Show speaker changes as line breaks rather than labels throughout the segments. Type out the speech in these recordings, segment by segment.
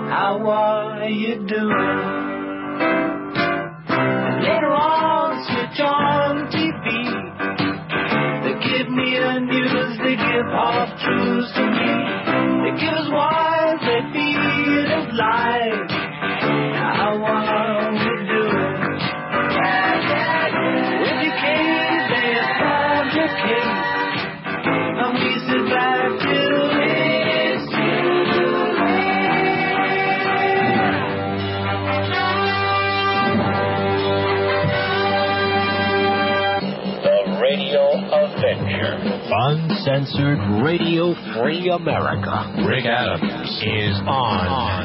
How are you doing? And later on, switch on TV. They give me a news, they give half truths to me. They give us wise, they feed us lies. Now how are we doing? With your case, they solve your case. And we sit back till it's too late. The Radio Adventure. Uncensored, radio-free America. Rick Adams is on.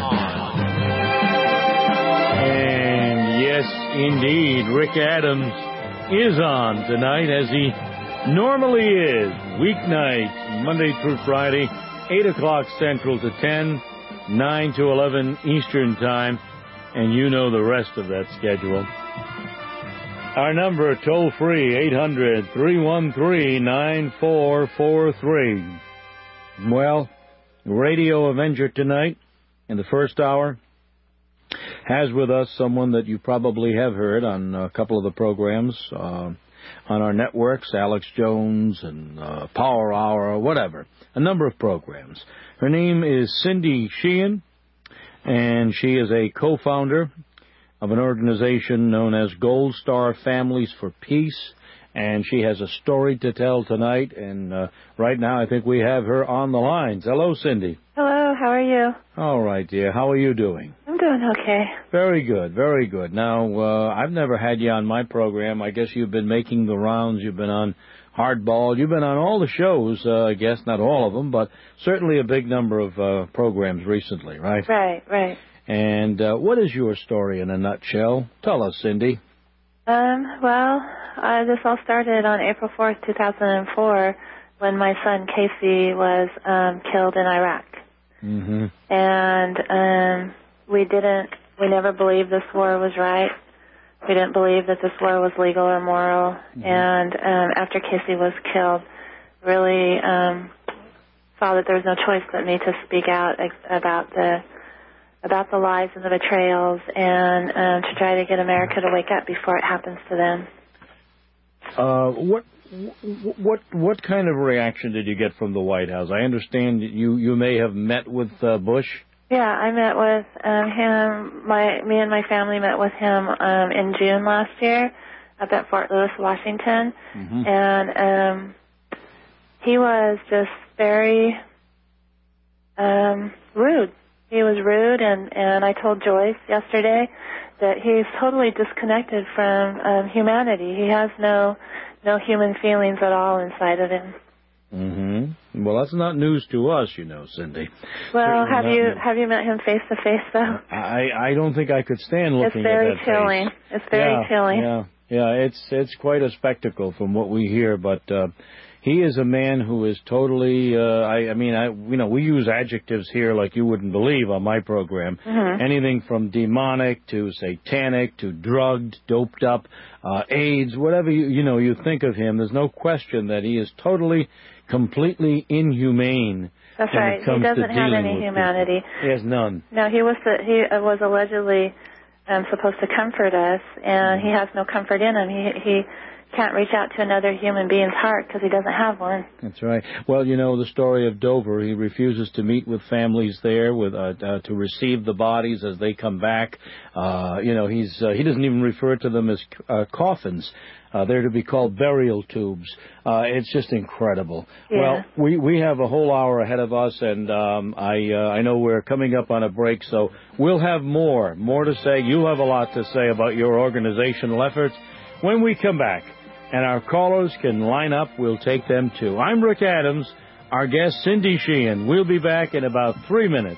And yes, indeed, Rick Adams is on tonight, as he normally is. Weeknights, Monday through Friday, 8 o'clock Central to 10, 9 to 11 Eastern Time. And you know the rest of that schedule. Our number, toll-free, 800-313-9443. Well, Radio Avenger tonight, in the first hour, has with us someone that you probably have heard on a couple of the programs on our networks, Alex Jones and Power Hour, or whatever, a number of programs. Her name is Cindy Sheehan, and she is a co-founder of an organization known as Gold Star Families for Peace, and she has a story to tell tonight, and right now I think we have her on the lines. Hello, Cindy.
Hello, how are you?
All right, dear. How are you doing?
I'm doing okay.
Very good, very good. Now, I've never had you on my program. I guess you've been making the rounds. You've been on Hardball. You've been on all the shows, I guess, not all of them, but certainly a big number of programs recently, right?
Right.
And what is your story in a nutshell? Tell us, Cindy.
This all started on April 4th, 2004, when my son Casey was killed in Iraq.
Mm-hmm.
And we never believed this war was right. We didn't believe that this war was legal or moral. Mm-hmm. And after Casey was killed, really saw that there was no choice but me to speak out about the lies and the betrayals, and to try to get America to wake up before it happens to them.
What kind of reaction did you get from the White House? I understand you may have met with Bush.
Yeah, I met with him. Me and my family met with him in June last year up at Fort Lewis, Washington, mm-hmm. And he was just very rude. He was rude, and I told Joyce yesterday that he's totally disconnected from humanity. He has no human feelings at all inside of him.
Mm-hmm. Well, that's not news to us, you know, Cindy.
Well, have you met him face to face though?
I don't think I could stand looking at that
chilling.
face.
It's very chilling.
Yeah. It's quite a spectacle from what we hear, but he is a man who is totally. We use adjectives here like you wouldn't believe on my program. Mm-hmm. Anything from demonic to satanic to drugged, doped up, AIDS, whatever you think of him. There's no question that he is totally, completely inhumane.
That's right. He doesn't have any humanity.
He has none.
No, he was allegedly supposed to comfort us, and he has no comfort in him. He can't reach out to another human being's heart because he doesn't have one. That's right.
Well, you know the story of Dover. He refuses to meet with families there to receive the bodies as they come back. He doesn't even refer to them as coffins. They're to be called burial tubes. It's just incredible.
Yeah.
Well, we have a whole hour ahead of us, and I know we're coming up on a break, so we'll have more to say. You'll have a lot to say about your organizational efforts when we come back. And our callers can line up. We'll take them, too. I'm Rick Adams. Our guest, Cindy Sheehan. We'll be back in about 3 minutes.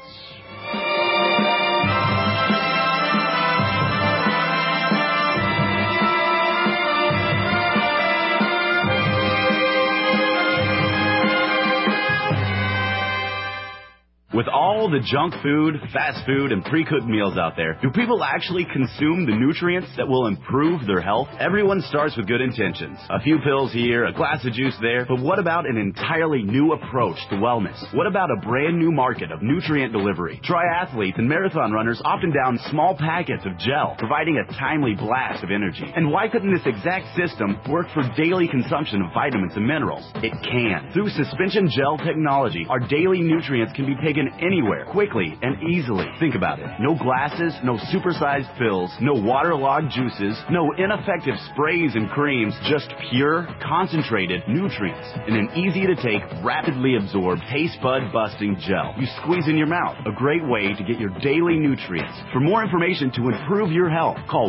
With all all the junk food, fast food, and pre-cooked meals out there, do people actually consume the nutrients that will improve their health? Everyone starts with good intentions. A few pills here, a glass of juice there, but what about an entirely new approach to wellness? What about a brand new market of nutrient delivery? Triathletes and marathon runners often down small packets of gel, providing a timely blast of energy. And why couldn't this exact system work for daily consumption of vitamins and minerals? It can. Through suspension gel technology, our daily nutrients can be taken anywhere, quickly and easily. Think about it. No glasses, no supersized pills, no waterlogged juices, no ineffective sprays and creams, just pure, concentrated nutrients in an easy-to-take, rapidly absorbed, taste bud busting gel. You squeeze in your mouth. A great way to get your daily nutrients. For more information to improve your health, call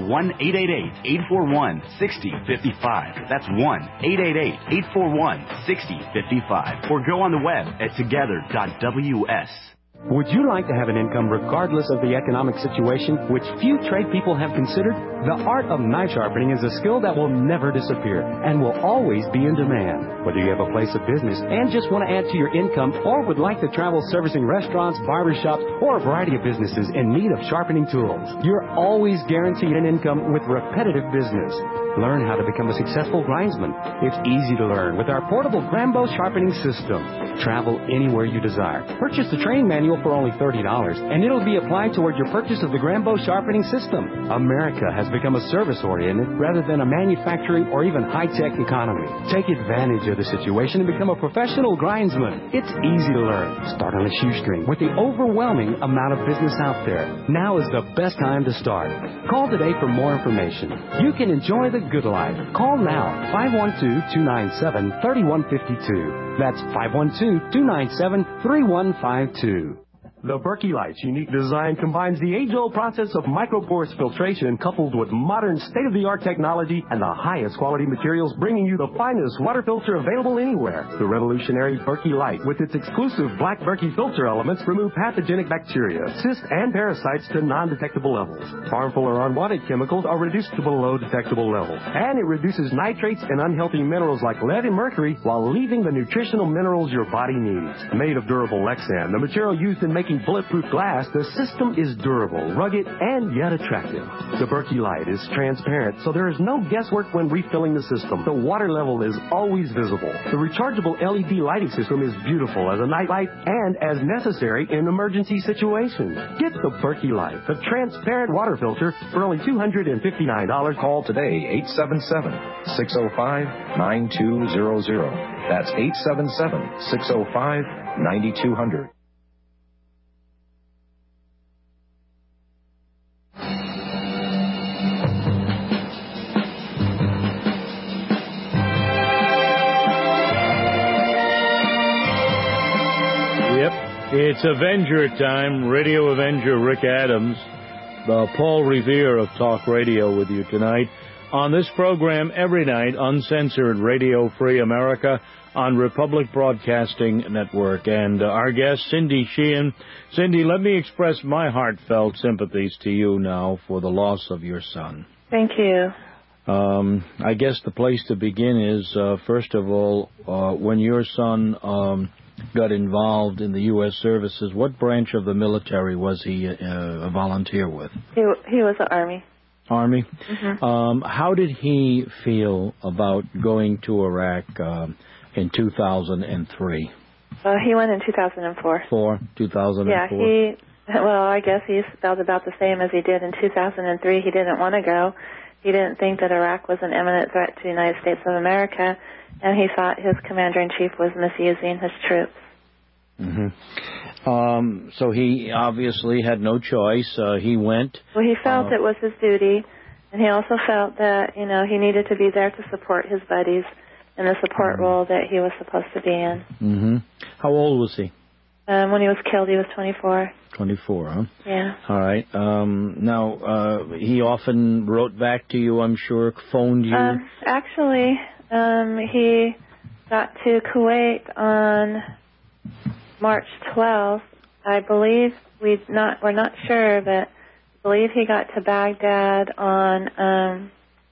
1-888-841-6055. That's 1-888-841-6055. Or go on the web at together.ws.
Would you like to have an income regardless of the economic situation, which few trade people have considered? The art of knife sharpening is a skill that will never disappear and will always be in demand. Whether you have a place of business and just want to add to your income or would like to travel servicing restaurants, barbershops, or a variety of businesses in need of sharpening tools, you're always guaranteed an income with repetitive business. Learn how to become a successful grindsman. It's easy to learn with our portable Grambo sharpening system. Travel anywhere you desire. Purchase the training manual for only $30, and it'll be applied toward your purchase of the Grambo sharpening system. America has become a service-oriented rather than a manufacturing or even high-tech economy. Take advantage of the situation and become a professional grindsman. It's easy to learn. Start on a shoestring with the overwhelming amount of business out there. Now is the best time to start. Call today for more information. You can enjoy the good life. Call now, 512-297-3152. That's 512-297-3152. The Berkey Light's unique design combines the age-old process of microporous filtration coupled with modern state-of-the-art technology and the highest quality materials, bringing you the finest water filter available anywhere. The revolutionary Berkey Light, with its exclusive black Berkey filter elements, remove pathogenic bacteria, cysts, and parasites to non-detectable levels. Harmful or unwanted chemicals are reduced to below detectable levels. And it reduces nitrates and unhealthy minerals like lead and mercury while leaving the nutritional minerals your body needs. Made of durable Lexan, the material used in making bulletproof glass, the system is durable, rugged, and yet attractive. The Berkey Light is transparent, so there is no guesswork when refilling the system. The water level is always visible. The rechargeable LED lighting system is beautiful as a night light and as necessary in emergency situations. Get the Berkey Light, the transparent water filter, for only $259.
Call today, 877-605-9200. That's 877-605-9200.
It's Avenger time. Radio Avenger Rick Adams, the Paul Revere of Talk Radio, with you tonight. On this program, every night, uncensored Radio Free America on Republic Broadcasting Network. And our guest, Cindy Sheehan. Cindy, let me express my heartfelt sympathies to you now for the loss of your son.
Thank you.
I guess the place to begin is, first of all, when your son got involved in the U.S. services, what branch of the military was he a volunteer with?
He was the Army.
Army?
Mm-hmm.
How did he feel about going to Iraq in 2003?
He went in 2004.
2004?
Yeah, I guess he felt about the same as he did in 2003. He didn't want to go. He didn't think that Iraq was an imminent threat to the United States of America, and he thought his commander-in-chief was misusing his troops.
Mm-hmm. So he obviously had no choice. He went.
Well, he felt it was his duty, and he also felt that, he needed to be there to support his buddies in the support role that he was supposed to be in.
Mm-hmm. How old was he?
When he was killed, he was 24.
24, huh?
Yeah.
All right. Now, he often wrote back to you, I'm sure, phoned you?
Actually, he got to Kuwait on March 12th. I believe we're not sure, but I believe he got to Baghdad on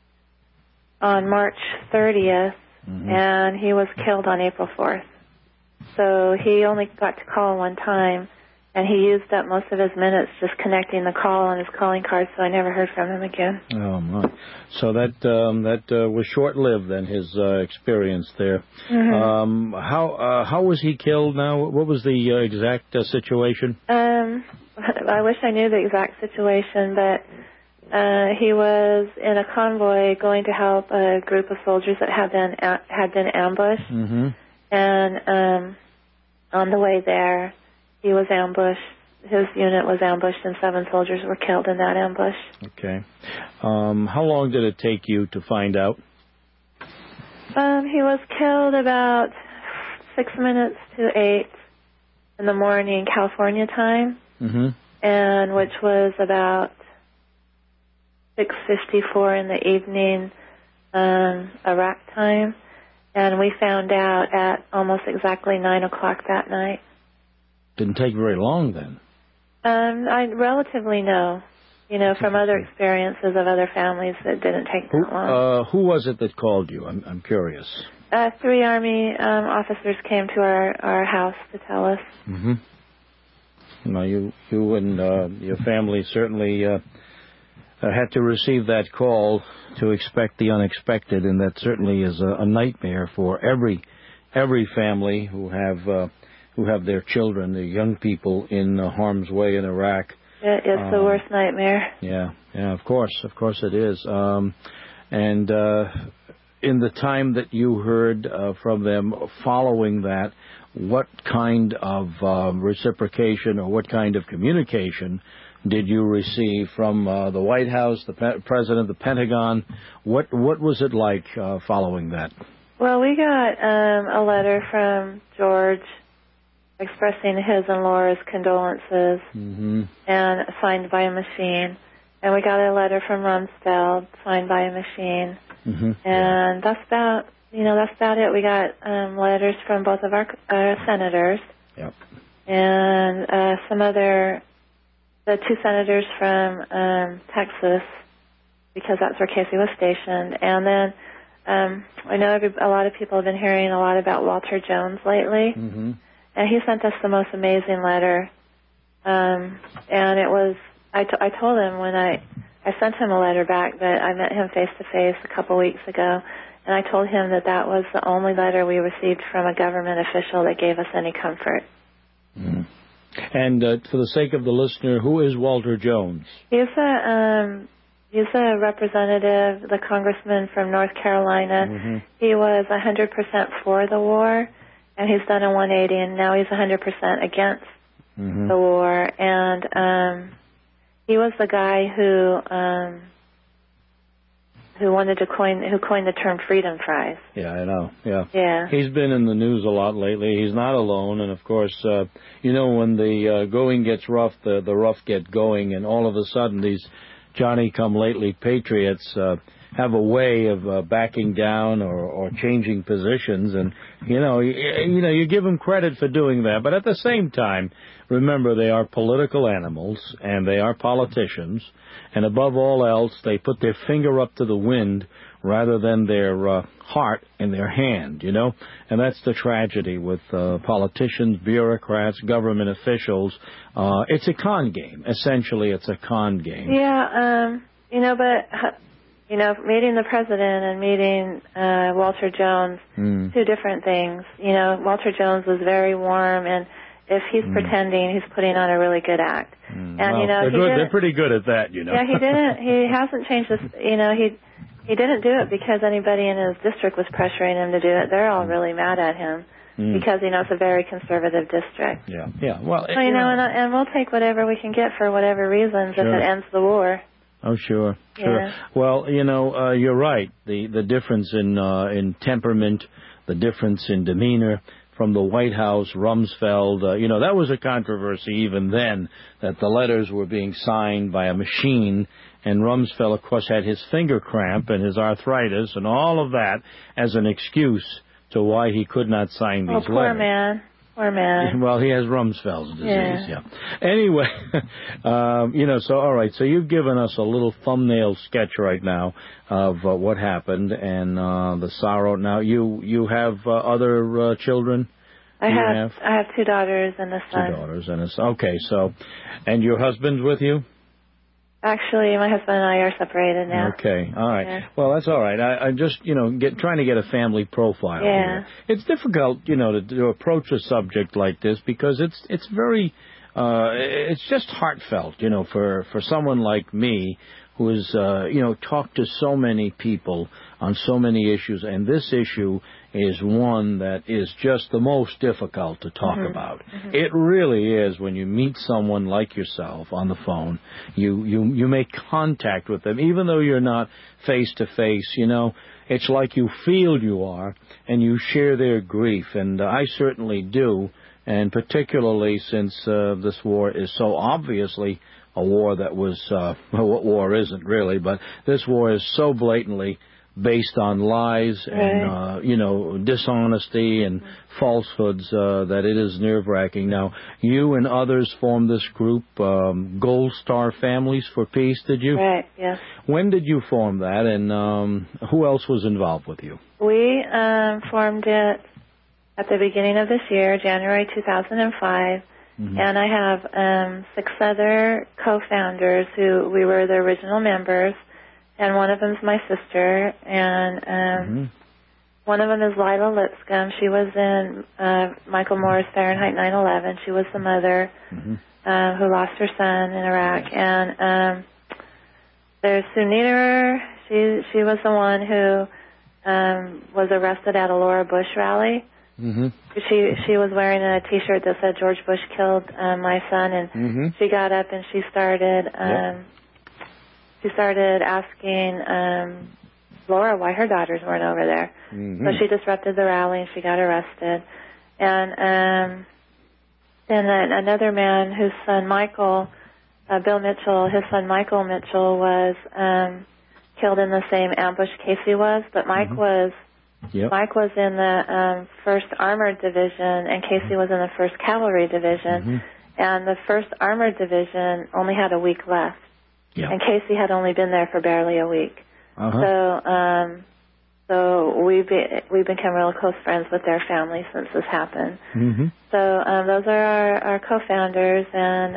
March 30th, mm-hmm. and he was killed on April 4th. So he only got to call one time, And he used up most of his minutes just connecting the call on his calling card, so I never heard from him again.
Oh, my. So that was short-lived, then, his experience there.
Mm-hmm.
How was he killed now? What was the exact situation?
I wish I knew the exact situation, but he was in a convoy going to help a group of soldiers that had been ambushed.
Mm-hmm.
And on the way there, he was ambushed. His unit was ambushed, and 7 soldiers were killed in that ambush.
Okay. How long did it take you to find out?
He was killed about 6 minutes to 8 in the morning, California time, and which was about 6:54 in the evening, Iraq time. And we found out at almost exactly 9 o'clock that night.
Didn't take very long, then.
I relatively know, from other experiences of other families that didn't take that long.
Who was it that called you? I'm curious.
3 Army officers came to our house to tell us.
Mm-hmm. Well, you and your family certainly had to receive that call to expect the unexpected, and that certainly is a nightmare for every family who have their children, their young people, in harm's way in Iraq.
It is the worst nightmare.
Yeah, of course it is. And in the time that you heard from them following that, what kind of reciprocation or what kind of communication did you receive from the White House, the President, the Pentagon? What was it like following that?
Well, we got a letter from George expressing his and Laura's condolences, and signed by a machine. And we got a letter from Rumsfeld, signed by a machine. And that's about it. We got letters from both of our senators. Yep. And the 2 senators from Texas, because that's where Casey was stationed. And then I know a lot of people have been hearing a lot about Walter Jones lately. And he sent us the most amazing letter. And it was, I told him when I sent him a letter back that I met him face-to-face a couple weeks ago, and I told him that was the only letter we received from a government official that gave us any comfort.
And for the sake of the listener, who is Walter Jones?
He's a representative, the congressman from North Carolina. He was 100% for the war, and he's done a 180, and now he's 100% against the war. And he was the guy who coined the term freedom fries. Yeah,
I know.
Yeah.
He's been in the news a lot lately. He's not alone, and of course, when the going gets rough, the rough get going, and all of a sudden these Johnny-come-lately patriots have a way of backing down or changing positions, and you give them credit for doing that, but at the same time, remember they are political animals and they are politicians, and above all else, they put their finger up to the wind rather than their heart in their hand, and that's the tragedy with politicians, bureaucrats, government officials. It's a con game. Essentially, it's a con game.
Yeah, meeting the president and meeting Walter Jones, 2 different things. Walter Jones was very warm, and if he's pretending, he's putting on a really good act. And
they're pretty good at that.
Yeah, he hasn't changed this. He didn't do it because anybody in his district was pressuring him to do it. They're all really mad at him because it's a very conservative district.
Yeah. Well,
and we'll take whatever we can get for whatever reasons if it ends the war.
Oh, sure.
Yeah.
Well, you're right. The difference in temperament, the difference in demeanor from the White House, Rumsfeld, that was a controversy even then, that the letters were being signed by a machine, and Rumsfeld, of course, had his finger cramp and his arthritis and all of that as an excuse to why he could not sign these letters.
Poor man. Poor man.
Well, he has Rumsfeld's disease, yeah. Anyway, all right, so you've given us a little thumbnail sketch right now of what happened and the sorrow. Now, you have other children?
I have 2 daughters and a son.
2 daughters and a son. Okay, so, and your husband's with you?
Actually, my husband and I are separated now.
Okay, all right.
Yeah.
Well, that's all right. I just, trying to get a family profile here. It's difficult, to approach a subject like this because it's very, it's just heartfelt, for someone like me who has, talked to so many people on so many issues, and this issue is one that is just the most difficult to talk about. Mm-hmm. It really is. When you meet someone like yourself on the phone, you make contact with them, even though you're not face to face. It's like you feel you are, and you share their grief, and I certainly do. And particularly since this war is so obviously a war that was, what war isn't really, but this war is so blatantly based on lies and, dishonesty and falsehoods that it is nerve-wracking. Now, you and others formed this group, Gold Star Families for Peace, did you?
Right, yes.
When did you form that, and who else was involved with you?
We formed it at the beginning of this year, January 2005. Mm-hmm. And I have 6 other co-founders who we were the original members, and one of them is my sister, and one of them is Lila Lipscomb. She was in Michael Moore's Fahrenheit 9/11. She was the mother who lost her son in Iraq. And there's Sunita. She was the one who was arrested at a Laura Bush rally. Mm-hmm. She was wearing a T-shirt that said George Bush killed my son, and she got up and she started asking Laura why her daughters weren't over there. Mm-hmm. So she disrupted the rally and she got arrested. And then another man whose son Michael, Bill Mitchell, his son Michael Mitchell was killed in the same ambush Casey was, but Mike was in the 1st Armored Division, and Casey was in the 1st Cavalry Division. And the 1st Armored Division only had a week left. And Casey had only been there for barely a week. So we've become real close friends with their family since this happened. So those are our co-founders,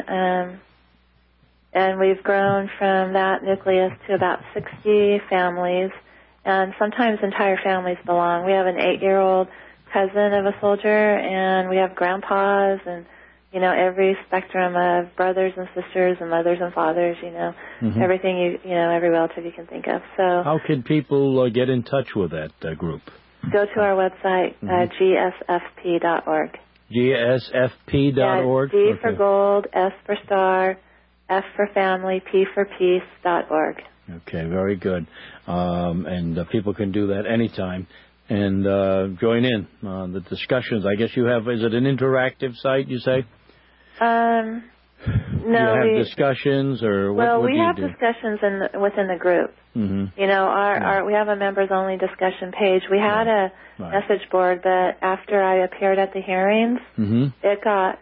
and we've grown from that nucleus to about 60 families. And sometimes entire families belong. We have an 8-year-old cousin of a soldier, and we have grandpas, and every spectrum of brothers and sisters and mothers and fathers. Everything every relative you can think of. So
how can people get in touch with that group?
Go to our website, gsfp.org.
gsfp.org.
G for gold, S for star, F for family, P for peace.org.
Okay, very good. And people can do that anytime and join in on the discussions. I guess you have, is it an interactive site, you say?
No.
You have discussions, or what do you do? Well,
we have discussions within the group. We have a members-only discussion page. We had a message board, but after I appeared at the hearings, it got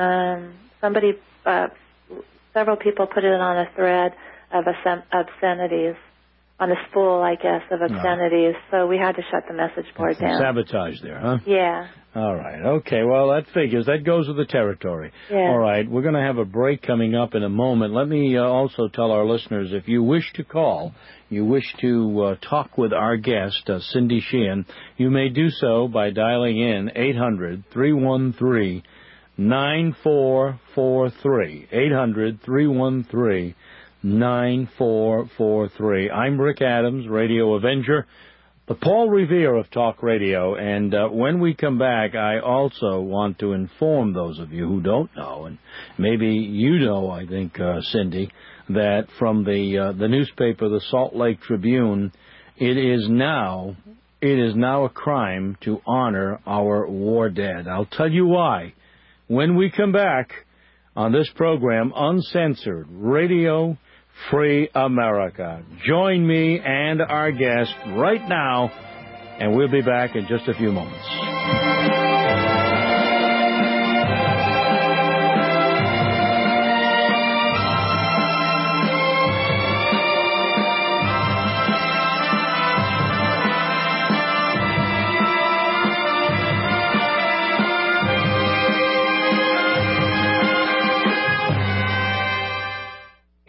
several people put it on a thread of obscenities, on a spool, I guess, of obscenities. So we had to shut the message board down.
Sabotage there, huh?
Yeah.
All right. Okay. Well, that figures. That goes with the territory.
Yeah.
All right. We're going to have a break coming up in a moment. Let me also tell our listeners, if you wish to call, you wish to talk with our guest, Cindy Sheehan, you may do so by dialing in 800-313-9443. 800-313-9443. I'm Rick Adams, Radio Avenger, the Paul Revere of Talk Radio. And when we come back, I also want to inform those of you who don't know, and maybe you know, I think, Cindy, that from the newspaper, the Salt Lake Tribune, it is now a crime to honor our war dead. I'll tell you why when we come back on this program, Uncensored Radio Free America. Join me and our guest right now, and we'll be back in just a few moments.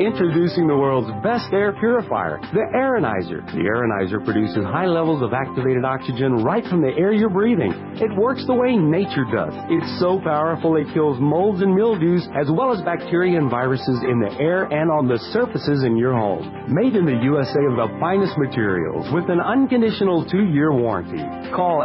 Introducing the world's best air purifier, the Aeronizer. The Aeronizer produces high levels of activated oxygen right from the air you're breathing. It works the way nature does. It's so powerful it kills molds and mildews as well as bacteria and viruses in the air and on the surfaces in your home. Made in the USA of the finest materials with an unconditional 2-year warranty. Call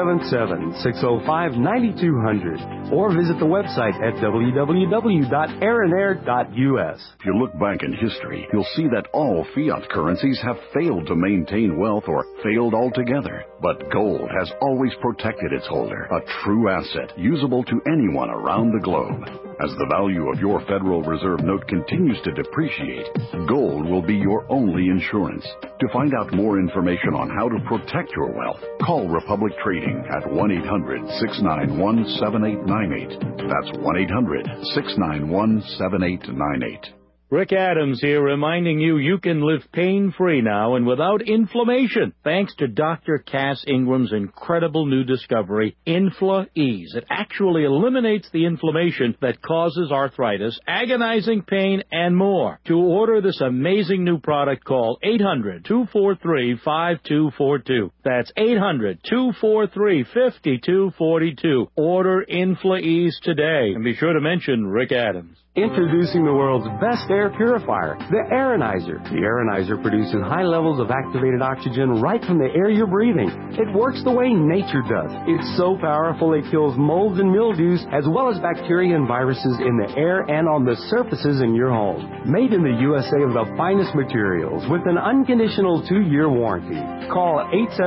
877-605-9200 or visit the website at www.aeronair.us.
If you look back in history, you'll see that all fiat currencies have failed to maintain wealth or failed altogether. But gold has always protected its holder, a true asset usable to anyone around the globe. As the value of your Federal Reserve note continues to depreciate, gold will be your only insurance. To find out more information on how to protect your wealth, call Republic Trading at 1-800-691-7898. That's 1-800-691-7898.
Rick Adams here reminding you can live pain-free now and without inflammation thanks to Dr. Cass Ingram's incredible new discovery, Infla-Ease. It actually eliminates the inflammation that causes arthritis, agonizing pain, and more. To order this amazing new product, call 800-243-5242. That's 800-243-5242. Order Infla-Ease today. And be sure to mention Rick Adams.
Introducing the world's best air purifier, the Aeronizer. The Aeronizer produces high levels of activated oxygen right from the air you're breathing. It works the way nature does. It's so powerful it kills molds and mildews as well as bacteria and viruses in the air and on the surfaces in your home. Made in the USA of the finest materials with an unconditional 2-year warranty. Call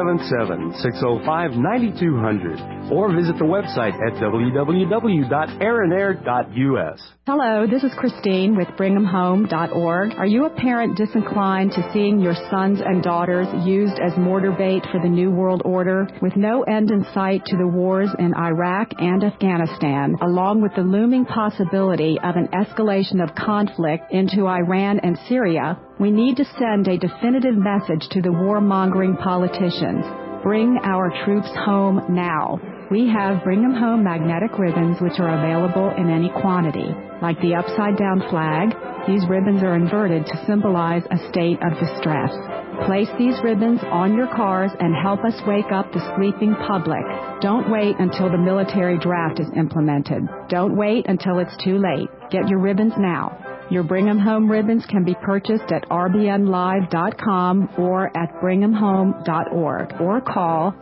877-605-9200 or visit the website at www.aeronair.us.
Hello, this is Christine with BringTheMHome.org. Are you a parent disinclined to seeing your sons and daughters used as mortar bait for the New World Order? With no end in sight to the wars in Iraq and Afghanistan, along with the looming possibility of an escalation of conflict into Iran and Syria, we need to send a definitive message to the warmongering politicians. Bring our troops home now. We have Bring Them Home magnetic ribbons which are available in any quantity. Like the upside-down flag, these ribbons are inverted to symbolize a state of distress. Place these ribbons on your cars and help us wake up the sleeping public. Don't wait until the military draft is implemented. Don't wait until it's too late. Get your ribbons now. Your Bring 'em Home ribbons can be purchased at rbnlive.com or at bringthemhome.org or call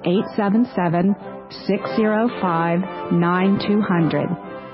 877-605-9200.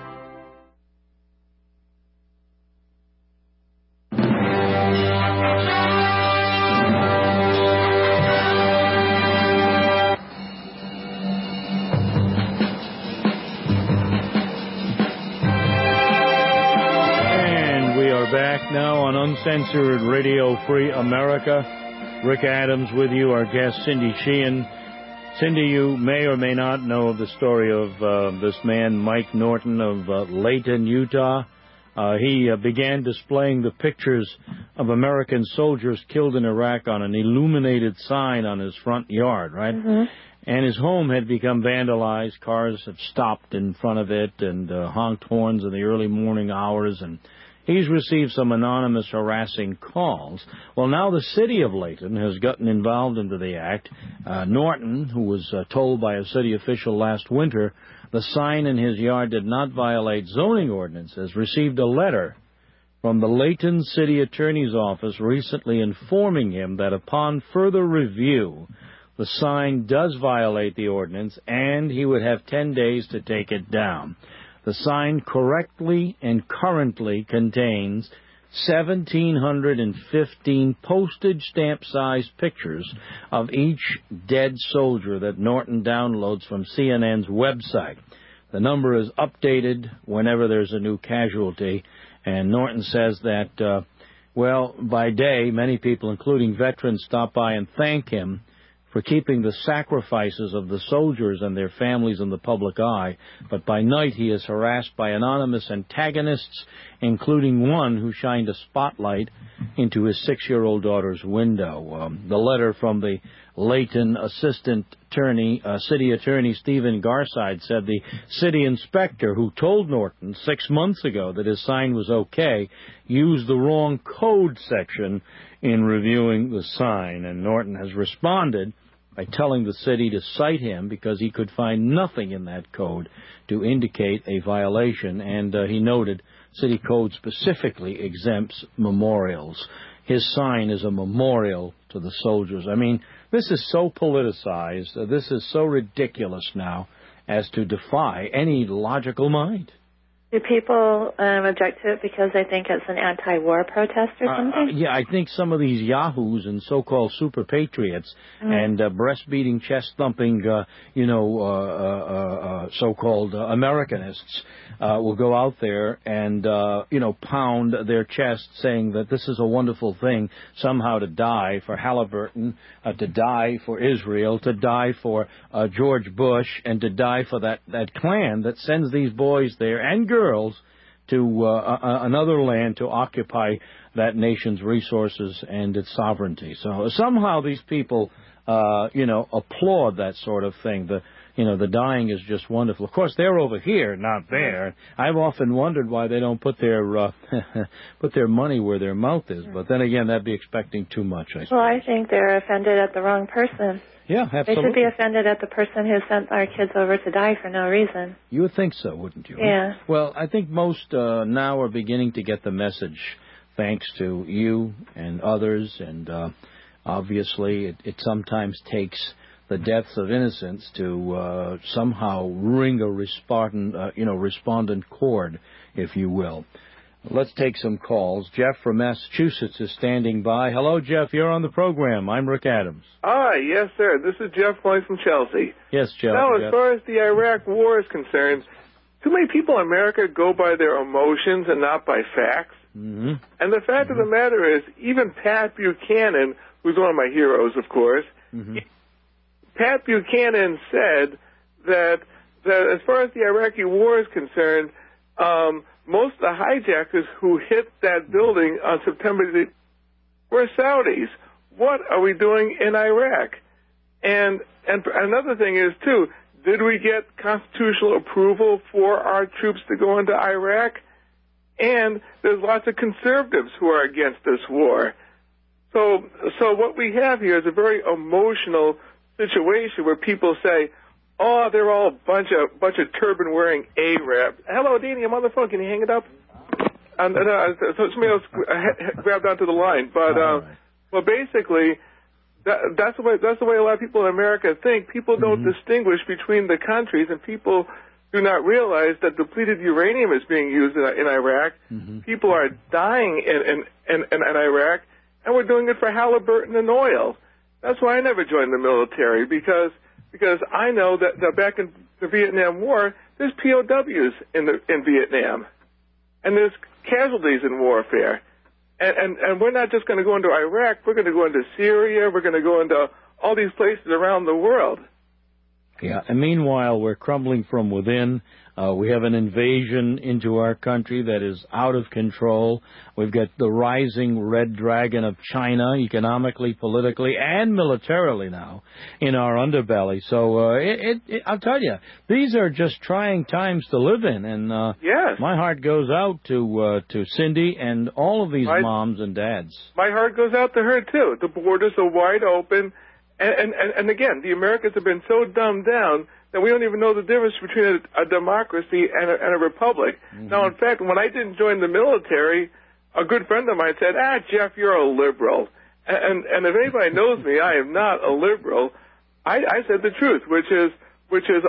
Back now on Uncensored Radio Free America. Rick Adams with you, our guest Cindy Sheehan. Cindy, you may or may not know of the story of this man, Mike Norton of Layton, Utah. He began displaying the pictures of American soldiers killed in Iraq on an illuminated sign on his front yard, right? Mm-hmm. And his home had become vandalized. Cars have stopped in front of it and honked horns in the early morning hours, and he's received some anonymous harassing calls. Well, now the city of Layton has gotten involved into the act. Norton, who was told by a city official last winter the sign in his yard did not violate zoning ordinances, received a letter from the Layton City Attorney's Office recently informing him that upon further review, the sign does violate the ordinance and he would have 10 days to take it down. The sign correctly and currently contains 1,715 postage stamp-sized pictures of each dead soldier that Norton downloads from CNN's website. The number is updated whenever there's a new casualty, and Norton says that, by day, many people, including veterans, stop by and thank him for keeping the sacrifices of the soldiers and their families in the public eye, but by night he is harassed by anonymous antagonists, including one who shined a spotlight into his 6-year-old daughter's window. The letter from the Layton Assistant Attorney, City Attorney Stephen Garside said the city inspector who told Norton 6 months ago that his sign was okay used the wrong code section in reviewing the sign, and Norton has responded by telling the city to cite him because he could find nothing in that code to indicate a violation, and he noted city code specifically exempts memorials. His sign is a memorial to the soldiers. I mean, this is so politicized, this is so ridiculous now as to defy any logical mind.
Do people object to it because they think it's an anti-war protest or something?
Yeah, I think some of these yahoos and so-called super patriots and breast-beating, chest-thumping, so-called Americanists will go out there and, pound their chest saying that this is a wonderful thing somehow to die for Halliburton, to die for Israel, to die for George Bush, and to die for that Klan that sends these boys there and girls to another land to occupy that nation's resources and its sovereignty. So somehow these people, applaud that sort of thing. The dying is just wonderful. Of course, they're over here, not there. I've often wondered why they don't put their money where their mouth is. But then again, that'd be expecting too much, I suppose.
Well, I think they're offended at the wrong person.
Yeah, absolutely.
They should be offended at the person who sent our kids over to die for no reason.
You would think so, wouldn't you?
Yeah.
Well, I think most now are beginning to get the message, thanks to you and others, and obviously it sometimes takes the deaths of innocents to somehow ring a respondent chord, if you will. Let's take some calls. Jeff from Massachusetts is standing by. Hello, Jeff. You're on the program. I'm Rick Adams.
Hi, yes, sir. This is Jeff calling from Chelsea.
Yes, Jeff.
Now, as far as the Iraq war is concerned, too many people in America go by their emotions and not by facts.
Mm-hmm.
And the fact of the matter is, even Pat Buchanan, who's one of my heroes, of course, Pat Buchanan said that as far as the Iraqi war is concerned, most of the hijackers who hit that building on September 8th were Saudis. What are we doing in Iraq? And another thing is, too, did we get constitutional approval for our troops to go into Iraq? And there's lots of conservatives who are against this war. So what we have here is a very emotional situation where people say, oh, they're all a bunch of turban-wearing Arabs. Hello, Deanie, I'm on the phone. Can you hang it up? And so somebody else grabbed onto the line. But basically, that's the way a lot of people in America think. People don't distinguish between the countries, and people do not realize that depleted uranium is being used in Iraq. People are dying in Iraq, and we're doing it for Halliburton and oil. That's why I never joined the military, because I know that back in the Vietnam War, there's POWs in Vietnam, and there's casualties in warfare, and we're not just going to go into Iraq. We're going to go into Syria. We're going to go into all these places around the world.
Yeah, and meanwhile, we're crumbling from within. We have an invasion into our country that is out of control. We've got the rising red dragon of China, economically, politically, and militarily now, in our underbelly. So I'll tell you, these are just trying times to live in. And
yes,
my heart goes out to Cindy and all of these moms and dads.
My heart goes out to her, too. The borders are wide open. And again, the Americans have been so dumbed down that we don't even know the difference between a democracy and a republic. Now, in fact, when I didn't join the military, a good friend of mine said, Jeff, you're a liberal. And if anybody knows me, I am not a liberal. I said the truth, which is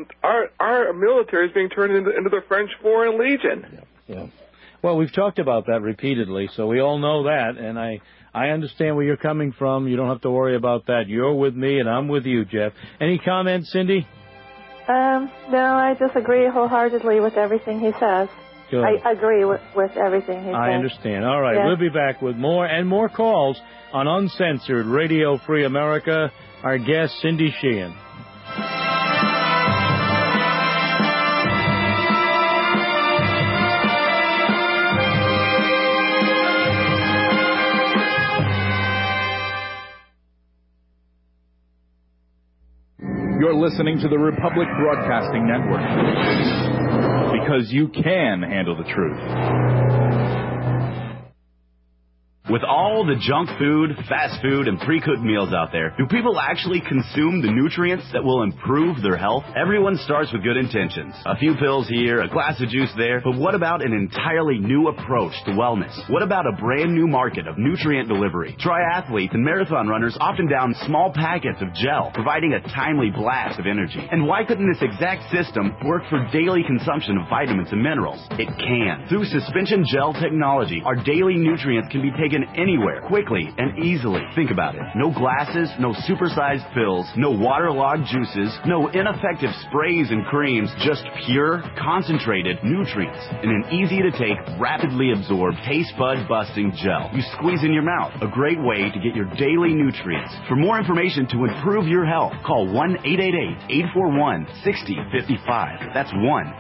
our military is being turned into the French Foreign Legion.
Yeah. Well, we've talked about that repeatedly, so we all know that, and I understand where you're coming from. You don't have to worry about that. You're with me, and I'm with you, Jeff. Any comments, Cindy?
No, I disagree wholeheartedly with everything he says.
Good.
I agree with everything he says.
I understand. All right,
yes.
We'll be back with more and more calls on Uncensored Radio Free America. Our guest, Cindy Sheehan.
You're listening to the Republic Broadcasting Network. Because you can handle the truth.
With all the junk food, fast food, and pre-cooked meals out there, do people actually consume the nutrients that will improve their health? Everyone starts with good intentions. A few pills here, a glass of juice there, but what about an entirely new approach to wellness? What about a brand new market of nutrient delivery? Triathletes and marathon runners often down small packets of gel, providing a timely blast of energy. And why couldn't this exact system work for daily consumption of vitamins and minerals? It can. Through suspension gel technology, our daily nutrients can be taken anywhere, quickly and easily. Think about it. No glasses, no supersized pills, no waterlogged juices, no ineffective sprays and creams, just pure, concentrated nutrients in an easy-to-take, rapidly absorbed, taste bud busting gel. You squeeze in your mouth. A great way to get your daily nutrients. For more information to improve your health, call 1-888-841-6055. That's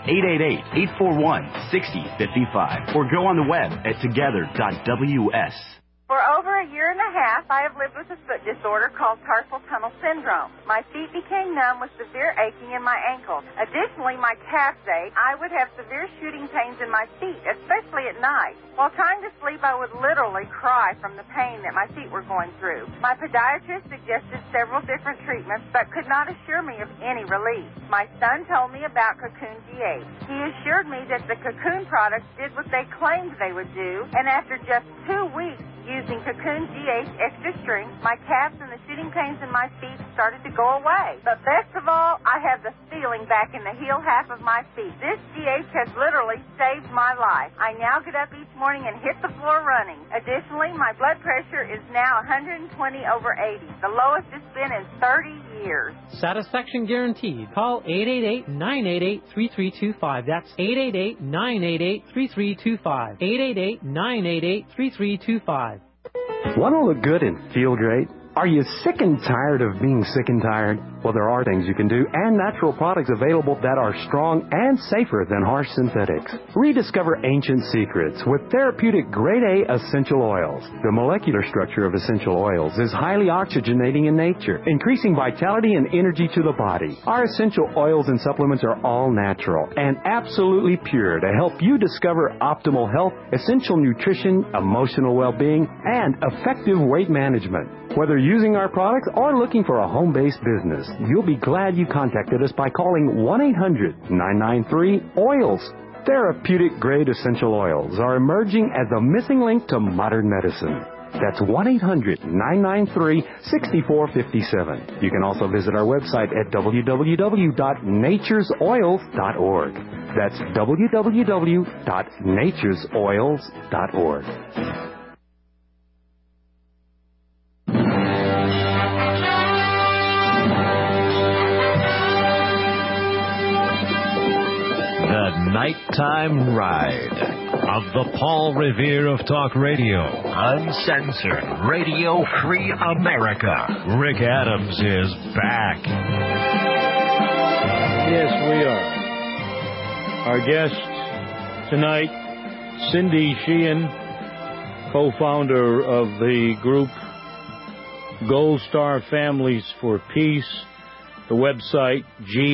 1-888-841-6055. Or go on the web at together.ws.
For over a year and a half, I have lived with a foot disorder called carpal tunnel syndrome. My feet became numb with severe aching in my ankles. Additionally, my calves ache. I would have severe shooting pains in my feet, especially at night. While trying to sleep, I would literally cry from the pain that my feet were going through. My podiatrist suggested several different treatments, but could not assure me of any relief. My son told me about Cocoon G8. He assured me that the Cocoon products did what they claimed they would do, and after just 2 weeks, using Cocoon G8 extra strength, my calves and the shooting pains in my feet started to go away. But best of all, I have the feeling back in the heel half of my feet. This G8 has literally saved my life. I now get up each morning and hit the floor running. Additionally, my blood pressure is now 120/80, the lowest it's been in 30 years.
Satisfaction guaranteed. Call 888-988-3325. That's 888-988-3325. 888-988-3325.
Want to look good and feel great? Are you sick and tired of being sick and tired? Well, there are things you can do and natural products available that are strong and safer than harsh synthetics. Rediscover ancient secrets with therapeutic grade A essential oils. The molecular structure of essential oils is highly oxygenating in nature, increasing vitality and energy to the body. Our essential oils and supplements are all natural and absolutely pure to help you discover optimal health, essential nutrition, emotional well-being, and effective weight management. Whether using our products or looking for a home-based business, you'll be glad you contacted us by calling 1-800-993-OILS. Therapeutic-grade essential oils are emerging as the missing link to modern medicine. That's 1-800-993-6457. You can also visit our website at www.naturesoils.org. That's www.naturesoils.org.
Nighttime Ride of the Paul Revere of Talk Radio. Uncensored, radio-free America. Rick Adams is back.
Yes, we are. Our guest tonight, Cindy Sheehan, co-founder of the group Gold Star Families for Peace, the website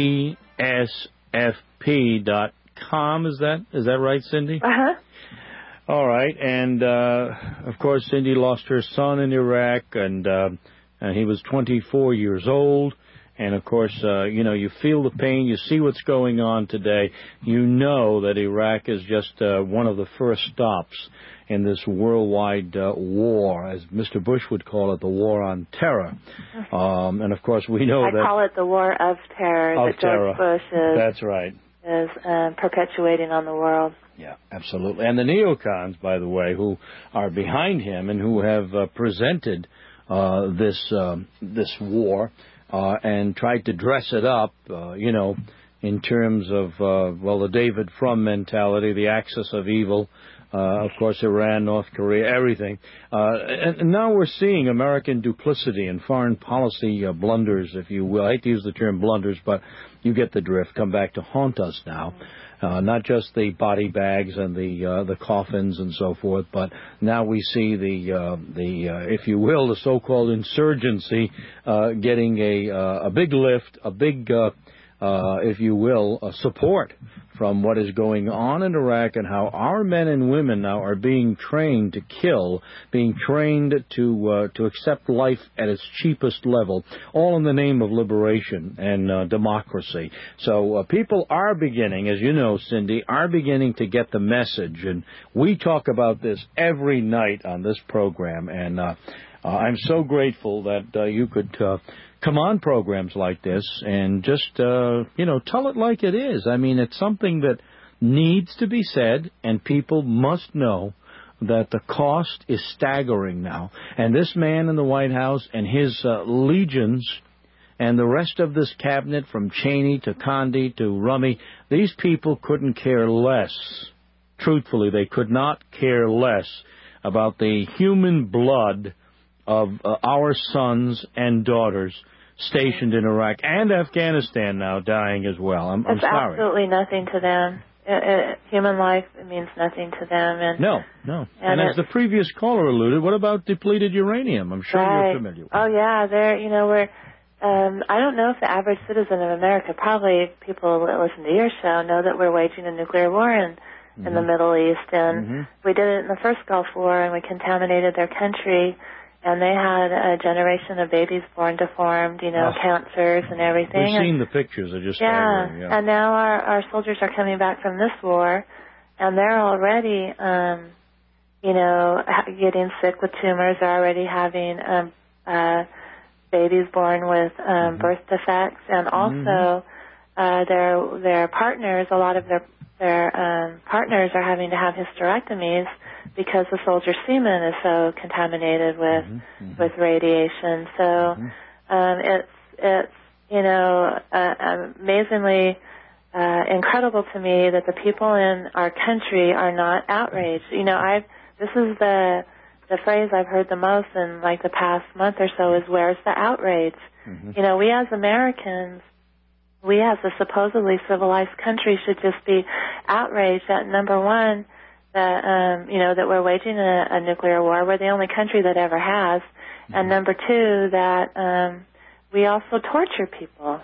gsfp.com. Is that right, Cindy?
Uh-huh.
All right. And, of course, Cindy lost her son in Iraq, and he was 24 years old. And, of course, you feel the pain. You see what's going on today. You know that Iraq is just one of the first stops in this worldwide war, as Mr. Bush would call it, the war on terror. And, of course, we know
I call it the war of terror that George Bush
That's right.
is perpetuating on the world.
Yeah, absolutely. And the neocons, by the way, who are behind him and who have presented this war and tried to dress it up, in terms of, the David Frum mentality, the axis of evil, of course, Iran, North Korea, everything. And now we're seeing American duplicity and foreign policy blunders, if you will. I hate to use the term blunders, but you get the drift. Come back to haunt us now. Not just the body bags and the coffins and so forth, but now we see the if you will, the so-called insurgency getting a big lift, a big if you will, support from what is going on in Iraq and how our men and women now are being trained to kill, being trained to accept life at its cheapest level, all in the name of liberation and democracy. So people are beginning, as you know, Cindy, are beginning to get the message, and we talk about this every night on this program, and I'm so grateful that you could come on programs like this and just, tell it like it is. I mean, it's something that needs to be said, and people must know that the cost is staggering now. And this man in the White House and his legions and the rest of this cabinet, from Cheney to Condi to Rummy, these people couldn't care less. Truthfully, they could not care less about the human blood of our sons and daughters stationed in Iraq and Afghanistan now dying as well. I'm
it's
sorry.
Absolutely nothing to them. Human life means nothing to them. And
No. And as the previous caller alluded, what about depleted uranium? I'm sure you're familiar with.
Oh yeah, we're. I don't know if the average citizen of America, probably people that listen to your show, know that we're waging a nuclear war in the Middle East, and we did it in the first Gulf War, and we contaminated their country. And they had a generation of babies born deformed, cancers and everything.
We've seen the pictures. They're just staggering.
Yeah. And now our soldiers are coming back from this war, and they're already, getting sick with tumors. They're already having babies born with birth defects, and also their partners. A lot of their partners are having to have hysterectomies because the soldier semen is so contaminated with radiation. So it's amazingly incredible to me that the people in our country are not outraged. This is the phrase I've heard the most in like the past month or so is, where's the outrage? We as Americans, we as a supposedly civilized country should just be outraged at, number one, that we're waging a nuclear war. We're the only country that ever has. And number two, that we also torture people.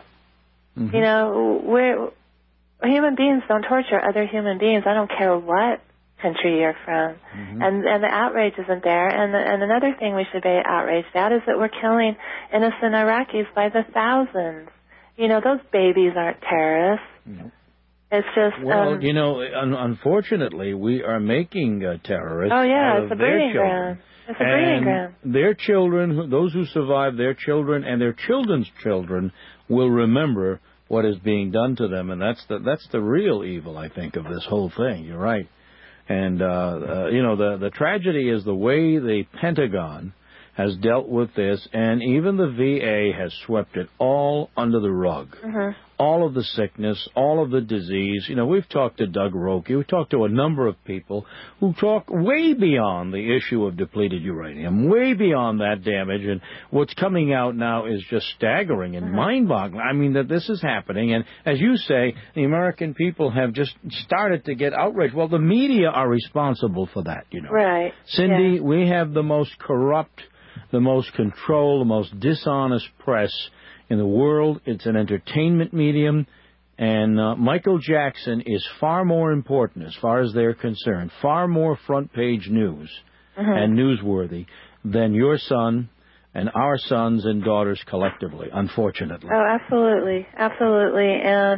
We're human beings don't torture other human beings. I don't care what country you're from. And the outrage isn't there. And another thing we should be outraged at is that we're killing innocent Iraqis by the thousands. Those babies aren't terrorists. It's just...
unfortunately, we are making terrorists
out of their children. It's a breeding ground.
Their children, those who survive, their children and their children's children will remember what is being done to them, and that's the real evil, I think, of this whole thing. You're right. And, the tragedy is the way the Pentagon has dealt with this, and even the VA has swept it all under the rug. All of the sickness, all of the disease. We've talked to Doug Roque. We've talked to a number of people who talk way beyond the issue of depleted uranium, way beyond that damage. And what's coming out now is just staggering and mind-boggling. I mean, that this is happening. And as you say, the American people have just started to get outraged. Well, the media are responsible for that,
Right.
Cindy, we have the most corrupt, the most controlled, the most dishonest press in the world. It's an entertainment medium, and Michael Jackson is far more important, as far as they're concerned, far more front-page news and newsworthy than your son and our sons and daughters collectively, unfortunately.
Oh, absolutely. And,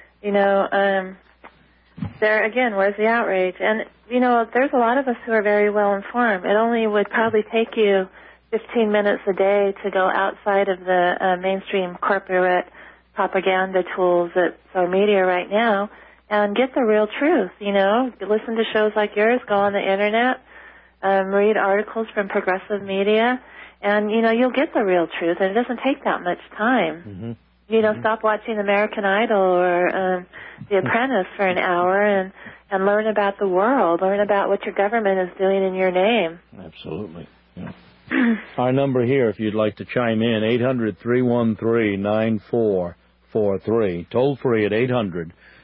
there, again, where's the outrage? And, there's a lot of us who are very well informed. It only would probably take you 15 minutes a day to go outside of the mainstream corporate propaganda tools that are media right now and get the real truth, Listen to shows like yours, go on the Internet, read articles from progressive media, and, you'll get the real truth, and it doesn't take that much time. Stop watching American Idol or The Apprentice for an hour and learn about the world, learn about what your government is doing in your name.
Absolutely, yeah. Our number here, if you'd like to chime in, 800-313-9443. Toll free at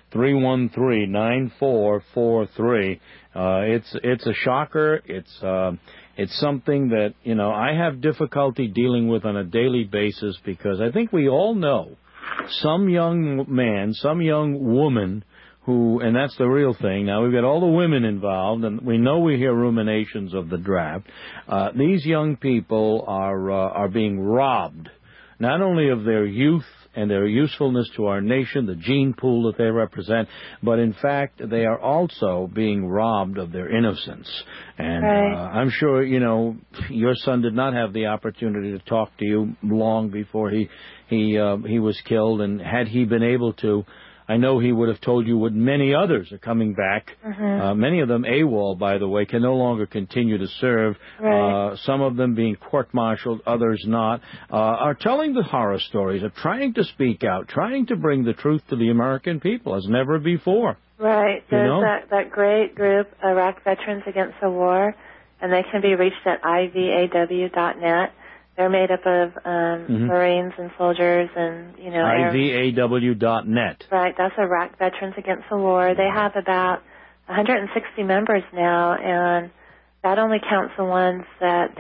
313-9443. It's a shocker. It's something that, I have difficulty dealing with on a daily basis, because I think we all know some young man, some young woman who, and that's the real thing. Now, we've got all the women involved, and we know we hear ruminations of the draft. These young people are being robbed, not only of their youth and their usefulness to our nation, the gene pool that they represent, but in fact they are also being robbed of their innocence. And I'm sure, your son did not have the opportunity to talk to you long before he was killed, and had he been able to, I know he would have told you what many others are coming back. Many of them AWOL, by the way, can no longer continue to serve. Some of them being court-martialed, others not, are telling the horror stories, are trying to speak out, trying to bring the truth to the American people as never before.
Right. There's that great group, Iraq Veterans Against the War, and they can be reached at ivaw.net. They're made up of Marines and soldiers and,
ivaw.net.
Right, that's Iraq Veterans Against the War. They have about 160 members now, and that only counts the ones that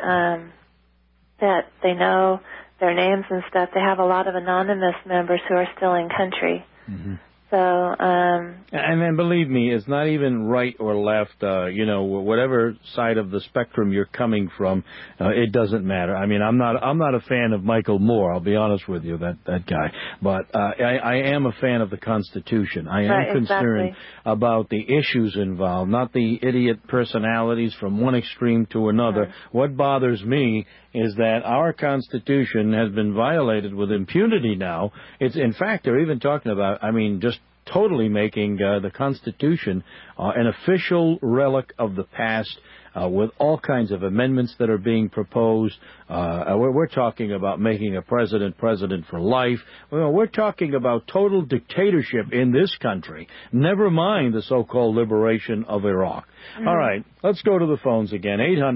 they know their names and stuff. They have a lot of anonymous members who are still in country. So,
and then believe me, it's not even right or left, whatever side of the spectrum you're coming from, it doesn't matter. I mean, I'm not a fan of Michael Moore, I'll be honest with you, that guy. But, I am a fan of the Constitution. I am concerned about the issues involved, not the idiot personalities from one extreme to another. What bothers me is that our Constitution has been violated with impunity now. In fact, they're even talking about, just totally making the Constitution an official relic of the past, with all kinds of amendments that are being proposed. We're talking about making a president for life. We're talking about total dictatorship in this country, never mind the so-called liberation of Iraq. All right, let's go to the phones again.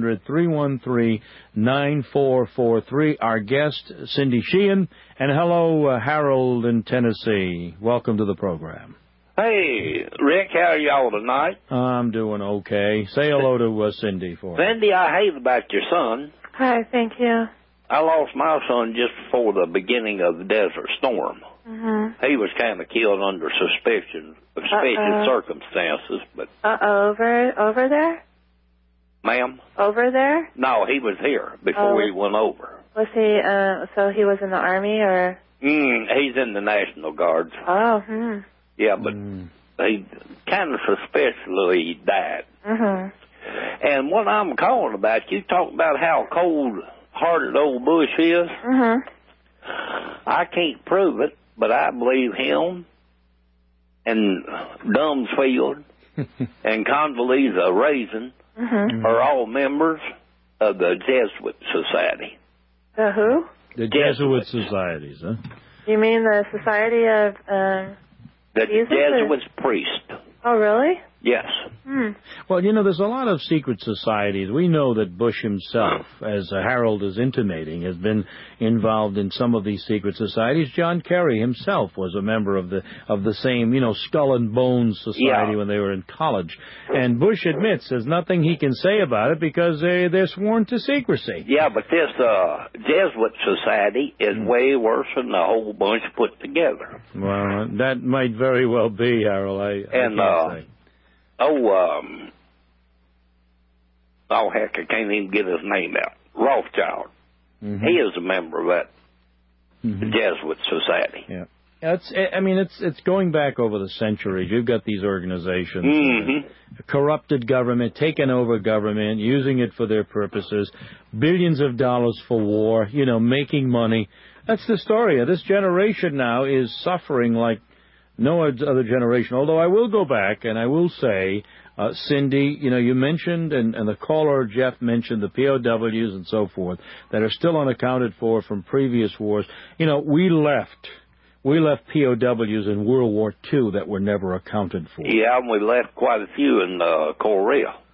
800-313-9443. Our guest, Cindy Sheehan. And hello, Harold in Tennessee. Welcome to the program.
Hey, Rick, how are y'all tonight?
I'm doing okay. Say hello to Cindy for me.
Cindy, I hate about your son.
Hi, thank you.
I lost my son just before the beginning of the Desert Storm. He was kind of killed under suspicious circumstances, but...
Over there?
Ma'am?
Over there?
No, he was here before he went over.
Was he, so he was in the Army, or?
He's in the National Guards.
Oh,
Yeah, but he kind of suspiciously died. And what I'm calling about, you talk about how cold-hearted old Bush is. I can't prove it, but I believe him and Dumsfield and Condoleezza Raisin are all members of the Jesuit Society.
The who?
The Jesuit Societies, huh?
You mean the Society of...
The Jesuit priest.
Oh, really?
Yes.
Well, there's a lot of secret societies. We know that Bush himself, as Harold is intimating, has been involved in some of these secret societies. John Kerry himself was a member of the same, Skull and Bones Society when they were in college. And Bush admits there's nothing he can say about it because they're sworn to secrecy.
Yeah, but this Jesuit Society is way worse than the whole bunch put together.
Well, that might very well be, Harold. I can't say.
Heck, I can't even get his name out. Rothschild. He is a member of that Jesuit Society.
Yeah. It's going back over the centuries. You've got these organizations, corrupted government, taken over government, using it for their purposes, billions of dollars for war, making money. That's the story. This generation now is suffering like no other generation. Although I will go back and I will say, Cindy, you mentioned, and the caller, Jeff, mentioned the POWs and so forth that are still unaccounted for from previous wars. We left POWs in World War II that were never accounted for.
Yeah, and we left quite a few in Korea.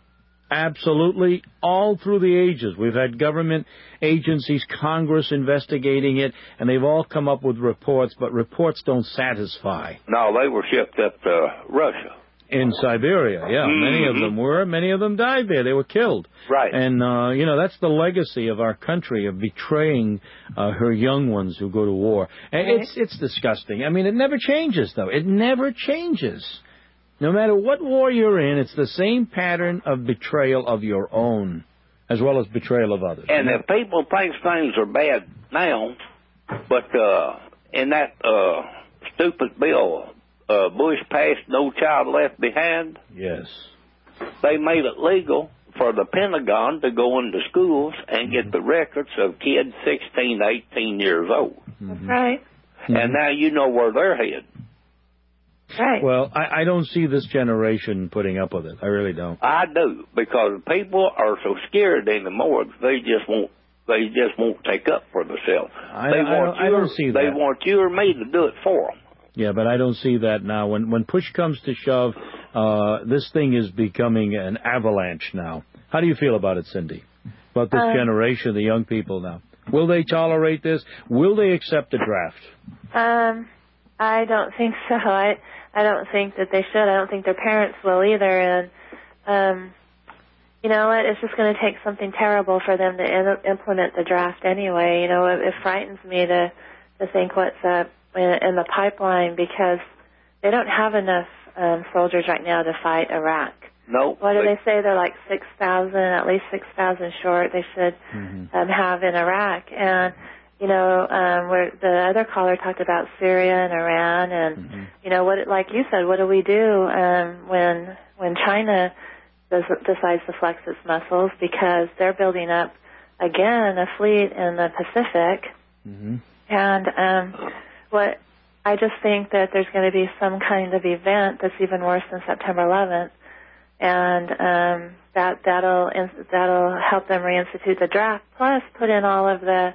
Absolutely, all through the ages. We've had government agencies, Congress investigating it, and they've all come up with reports, but reports don't satisfy.
No, they were shipped up to Russia.
In Siberia, yeah. Many of them were. Many of them died there. They were killed.
Right.
And, that's the legacy of our country, of betraying her young ones who go to war. And it's disgusting. I mean, it never changes, though. It never changes. No matter what war you're in, it's the same pattern of betrayal of your own, as well as betrayal of others.
And if people think things are bad now, but in that stupid bill Bush passed, No Child Left Behind,
yes,
they made it legal for the Pentagon to go into schools and get the records of kids 16 to 18 years old.
That's right.
And now you know where they're headed.
Right.
Well, I don't see this generation putting up with it. I really don't.
I do, because people are so scared anymore. They just won't take up for themselves.
I don't see that.
They want you or me to do it for them.
Yeah, but I don't see that now. When push comes to shove, this thing is becoming an avalanche now. How do you feel about it, Cindy? About this generation, the young people now? Will they tolerate this? Will they accept the draft?
I don't think so. I don't think that they should. I don't think their parents will either. And you know what? It's just going to take something terrible for them to implement the draft anyway. You know, it frightens me to think what's up in the pipeline, because they don't have enough soldiers right now to fight Iraq.
No.
What do they say? They're like 6,000, at least 6,000 short they should have in Iraq. And, you know, where the other caller talked about Syria and Iran, and, you know, like you said, what do we do when China decides to flex its muscles, because they're building up, again, a fleet in the Pacific. And what I just think that there's going to be some kind of event that's even worse than September 11th, and that'll help them reinstitute the draft. Plus, put in all of the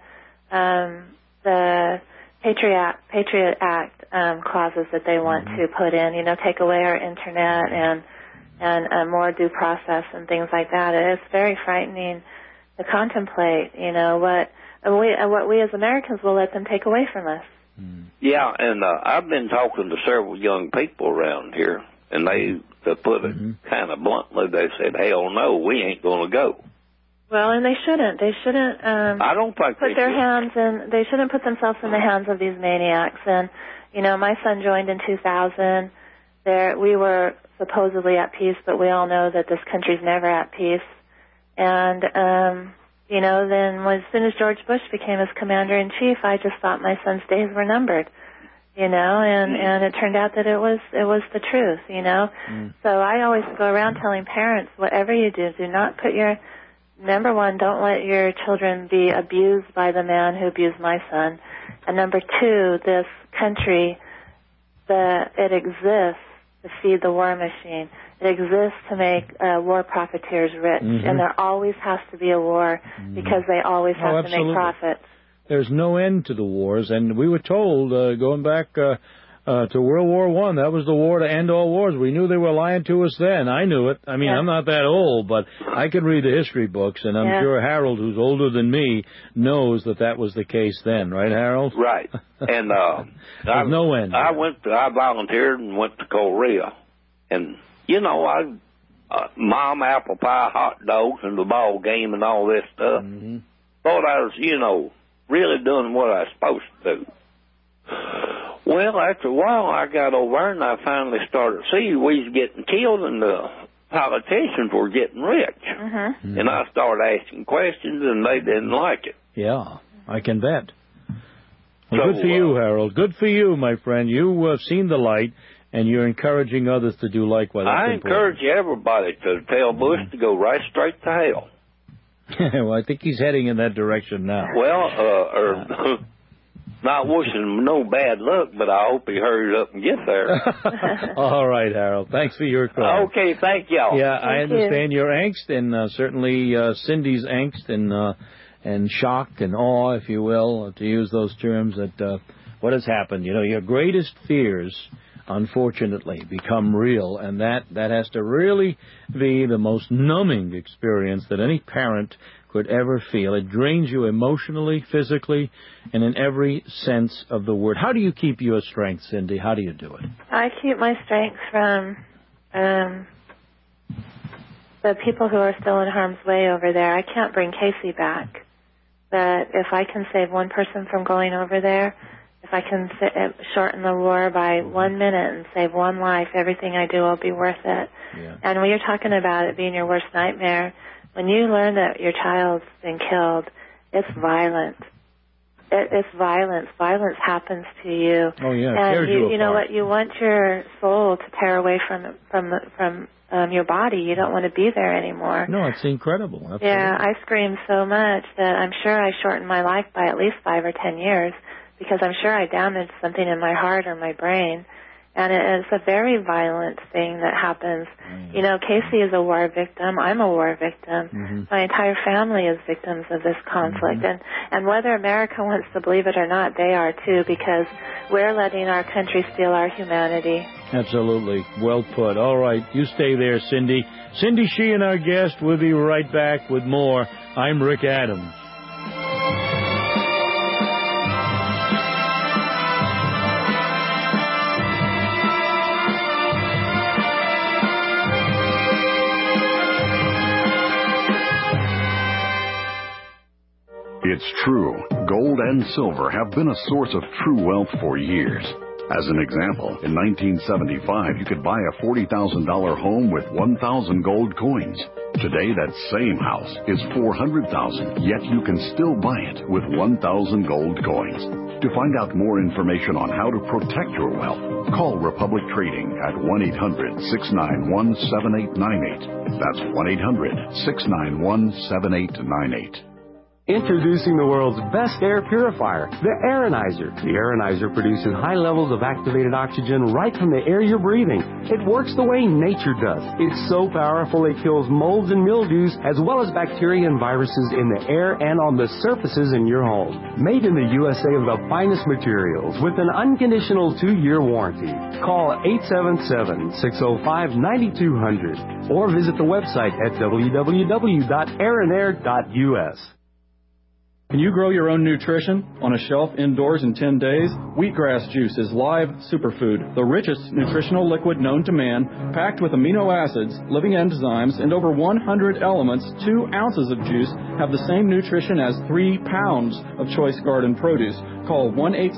Patriot Act clauses that they want to put in. You know, take away our internet and more due process and things like that. It's very frightening to contemplate. You know what we as Americans will let them take away from us.
Yeah, and I've been talking to several young people around here, and they, to put it kind of bluntly, they said, "Hell no, we ain't going to go."
Well, and they shouldn't. They shouldn't.
I don't think
put their hands in. They shouldn't put themselves in the hands of these maniacs. And you know, my son joined in 2000. We were supposedly at peace, but we all know that this country's never at peace. And you know, then as soon as George Bush became his commander-in-chief, I just thought my son's days were numbered, you know, and it turned out that it was the truth, you know. So I always go around telling parents, whatever you do not put number one, don't let your children be abused by the man who abused my son. And number two, this country, it exists to feed the war machine. It exists to make war profiteers rich, and there always has to be a war because they always have to make profits.
There's no end to the wars, and we were told, going back to World War I, that was the war to end all wars. We knew they were lying to us then. I knew it. I mean, I'm not that old, but I can read the history books, and I'm sure Harold, who's older than me, knows that was the case then. Right, Harold?
Right. And
there's no end.
I volunteered and went to Korea, and you know, mom, apple pie, hot dogs, and the ball game and all this stuff. Thought I was, you know, really doing what I was supposed to do. Well, after a while, I got over there, and I finally started to see we was getting killed, and the politicians were getting rich. And I started asking questions, and they didn't like it.
Yeah, I can bet. Well, good for you, Harold. Good for you, my friend. You have seen the light, and you're encouraging others to do likewise.
I encourage everybody to tell Bush to go right straight to hell.
Well, I think he's heading in that direction now.
Well, not wishing him no bad luck, but I hope he hurries up and gets there.
All right, Harold. Thanks for your call.
Okay, thank y'all.
Yeah, I understand your angst, and certainly Cindy's angst and shock and awe, if you will, to use those terms, at what has happened. You know, your greatest fears unfortunately, become real, and that has to really be the most numbing experience that any parent could ever feel. It drains you emotionally, physically, and in every sense of the word. How do you keep your strength, Cindy? How do you do it?
I keep my strength from the people who are still in harm's way over there. I can't bring Casey back, but if I can save one person from going over there, if I can shorten the war by 1 minute and save one life, everything I do will be worth it.
Yeah.
And when you're talking about it being your worst nightmare, when you learn that your child's been killed, it's violent. It's violence. Violence happens to you.
Oh yeah, it
and
tears
you know
apart.
what? You want your soul to tear away from your body. You don't want to be there anymore.
No, it's incredible. Absolutely.
Yeah, I screamed so much that I'm sure I shortened my life by at least 5 or 10 years because I'm sure I damaged something in my heart or my brain. And it's a very violent thing that happens. You know, Casey is a war victim. I'm a war victim.
Mm-hmm.
My entire family is victims of this conflict. And whether America wants to believe it or not, they are too, because we're letting our country steal our humanity.
Absolutely. Well put. All right. You stay there, Cindy. Cindy Sheehan, our guest. We'll be right back with more. I'm Rick Adams.
It's true, gold and silver have been a source of true wealth for years. As an example, in 1975, you could buy a $40,000 home with 1,000 gold coins. Today, that same house is $400,000, yet you can still buy it with 1,000 gold coins. To find out more information on how to protect your wealth, call Republic Trading at 1-800-691-7898. That's 1-800-691-7898.
Introducing the world's best air purifier, the Aeronizer. The Aeronizer produces high levels of activated oxygen right from the air you're breathing. It works the way nature does. It's so powerful it kills molds and mildews as well as bacteria and viruses in the air and on the surfaces in your home. Made in the USA of the finest materials with an unconditional 2-year warranty. Call 877-605-9200 or visit the website at www.aeronair.us.
Can you grow your own nutrition on a shelf indoors in 10 days? Wheatgrass juice is live superfood, the richest nutritional liquid known to man, packed with amino acids, living enzymes, and over 100 elements. 2 ounces of juice have the same nutrition as 3 pounds of choice garden produce. Call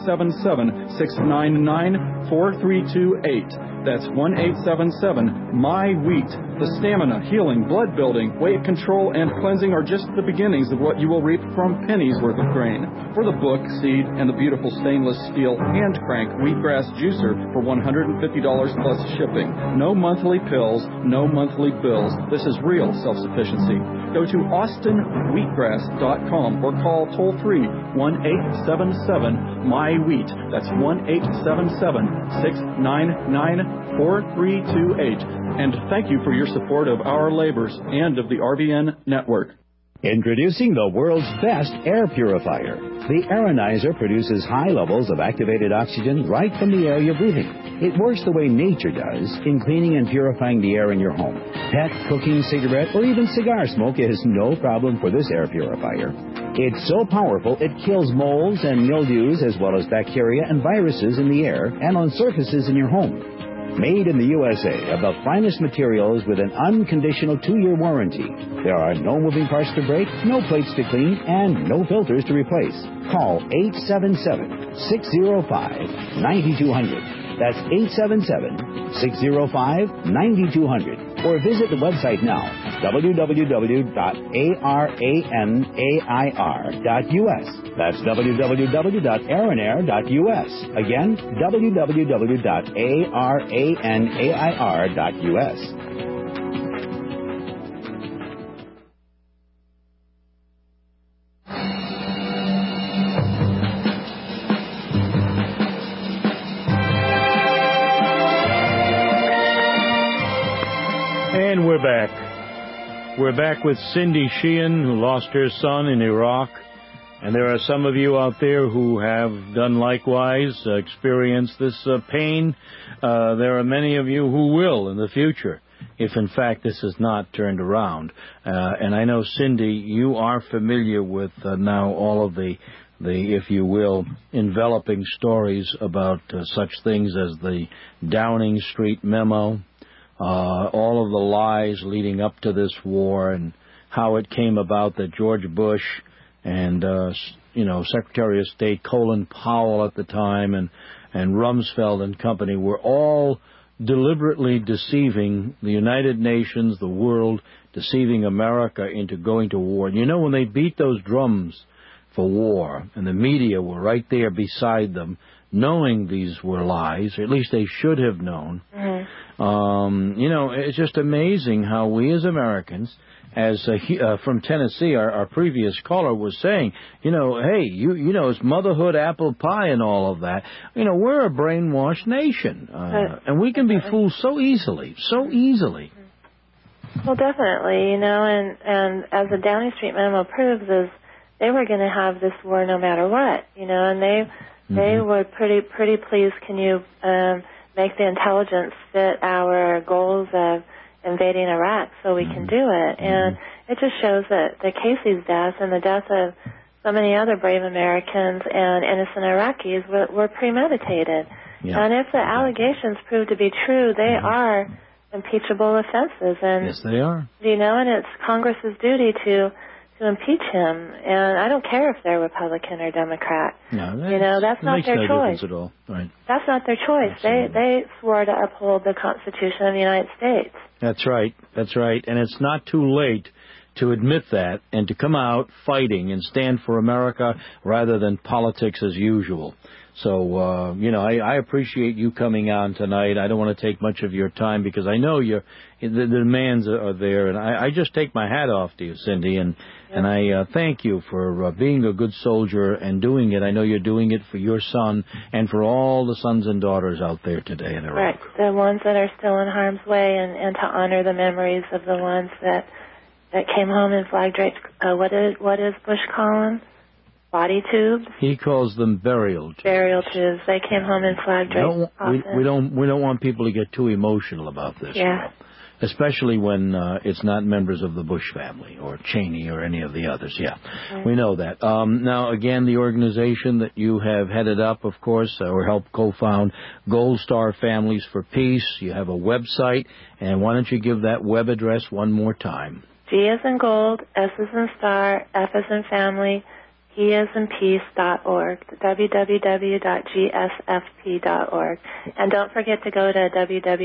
1-877-699-4328. That's 1-877-MY-WHEAT. The stamina, healing, blood building, weight control, and cleansing are just the beginnings of what you will reap from pennies worth of grain. For the book, seed, and the beautiful stainless steel hand crank wheatgrass juicer for $150 plus shipping. No monthly pills, no monthly bills. This is real self-sufficiency. Go to austinwheatgrass.com or call toll-free 1-877-MY-WHEAT. That's 1-877-699-4328. And thank you for your support of our labors and of the RBN network.
Introducing the world's best air purifier. The Aeronizer produces high levels of activated oxygen right from the air you're breathing. It works the way nature does in cleaning and purifying the air in your home. Pet, cooking, cigarette, or even cigar smoke is no problem for this air purifier. It's so powerful it kills molds and mildews as well as bacteria and viruses in the air and on surfaces in your home. Made in the USA of the finest materials with an unconditional 2-year warranty. There are no moving parts to break, no plates to clean, and no filters to replace. Call 877-605-9200. That's 877-605-9200. Or visit the website now, www.arenair.us. That's www.aeronair.us. Again, www.arenair.us.
And we're back. We're back with Cindy Sheehan, who lost her son in Iraq. And there are some of you out there who have done likewise, experienced this pain. There are many of you who will in the future, if in fact this is not turned around. And I know, Cindy, you are familiar with now all of the, if you will, enveloping stories about such things as the Downing Street memo, all of the lies leading up to this war, and how it came about that George Bush and, Secretary of State Colin Powell at the time and Rumsfeld and company were all deliberately deceiving the United Nations, the world, deceiving America into going to war. And when they beat those drums for war, and the media were right there beside them, knowing these were lies, or at least they should have known. It's just amazing how we as Americans, as from Tennessee, our previous caller was saying, hey, it's motherhood, apple pie, and all of that. We're a brainwashed nation, and we can be fooled so easily.
Well, definitely, and as the Downing Street memo proves, is they were going to have this war no matter what, and they were pretty pleased. Can you make the intelligence fit our goals of invading Iraq so we can do it? And it just shows that Casey's death and the death of so many other brave Americans and innocent Iraqis were premeditated. Yeah. And if the allegations prove to be true, they are impeachable offenses. And
yes, they are.
And it's Congress's duty to impeach him, and I don't care if they're Republican or Democrat.
No,
that's not their choice.
At all. Right.
That's not their choice. They swore to uphold the Constitution of the United States.
That's right. And it's not too late to admit that and to come out fighting and stand for America rather than politics as usual. So, I appreciate you coming on tonight. I don't want to take much of your time because I know the demands are there. And I just take my hat off to you, Cindy, and I thank you for being a good soldier and doing it. I know you're doing it for your son and for all the sons and daughters out there today in Iraq.
Right, the ones that are still in harm's way, and to honor the memories of the ones that came home in flag draped. What is Bush calling? Body tubes?
He calls them burial tubes.
Burial tubes. They came home in flag draped.
We don't want people to get too emotional about this.
Yeah.
Especially when it's not members of the Bush family or Cheney or any of the others. Yeah, we know that. Now, again, the organization that you have headed up, of course, or helped co-found, Gold Star Families for Peace. You have a website, and why don't you give that web address one more time?
G as in gold, S as in star, F as in family, P as in peace.org, www.gsfp.org. And don't forget to go to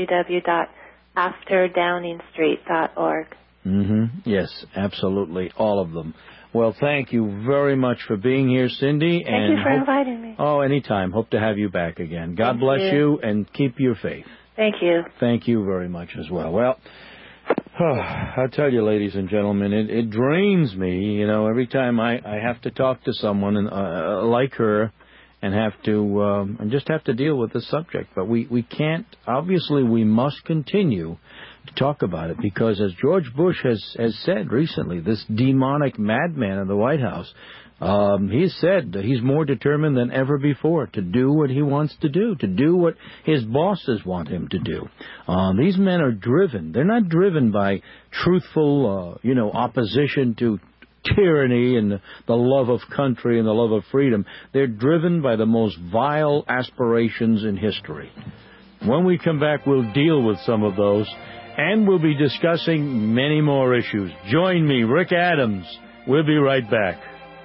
www.afterdowningstreet.org.
Yes, absolutely, all of them. Well, thank you very much for being here, Cindy.
Thank you for inviting me.
Oh, anytime. Hope to have you back again. God bless you, and keep your faith.
Thank you.
Thank you very much as well. Well, I tell you, ladies and gentlemen, it drains me, every time I have to talk to someone like her and just have to deal with this subject. But we can't, obviously we must continue to talk about it because as George Bush has said recently, this demonic madman in the White House, he said that he's more determined than ever before to do what he wants to do what his bosses want him to do. These men are driven. They're not driven by truthful, opposition to tyranny and the love of country and the love of freedom. They're driven by the most vile aspirations in history. When we come back, we'll deal with some of those, and we'll be discussing many more issues. Join me, Rick Adams. We'll be right back.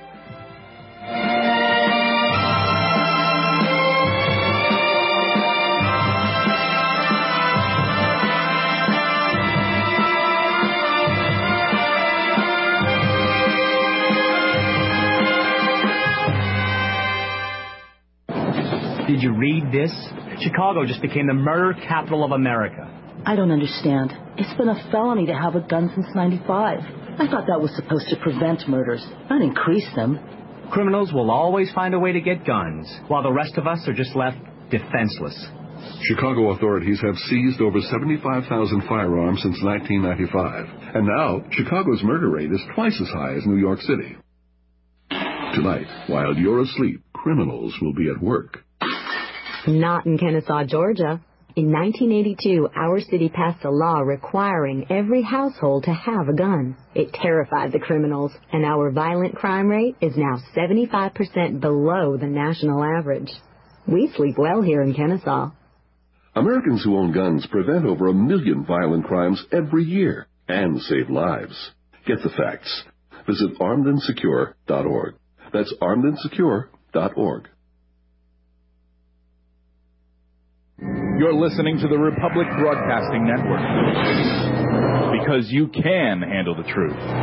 Did you read this? Chicago just became the murder capital of America.
I don't understand. It's been a felony to have a gun since '95. I thought that was supposed to prevent murders, not increase them.
Criminals will always find a way to get guns, while the rest of us are just left defenseless.
Chicago authorities have seized over 75,000 firearms since 1995. And now, Chicago's murder rate is twice as high as New York City. Tonight, while you're asleep, criminals will be at work.
Not in Kennesaw, Georgia. In 1982, our city passed a law requiring every household to have a gun. It terrified the criminals, and our violent crime rate is now 75% below the national average. We sleep well here in Kennesaw.
Americans who own guns prevent over 1 million violent crimes every year and save lives. Get the facts. Visit armedandsecure.org. That's armedandsecure.org.
You're listening to the Republic Broadcasting Network. Because you can handle the truth.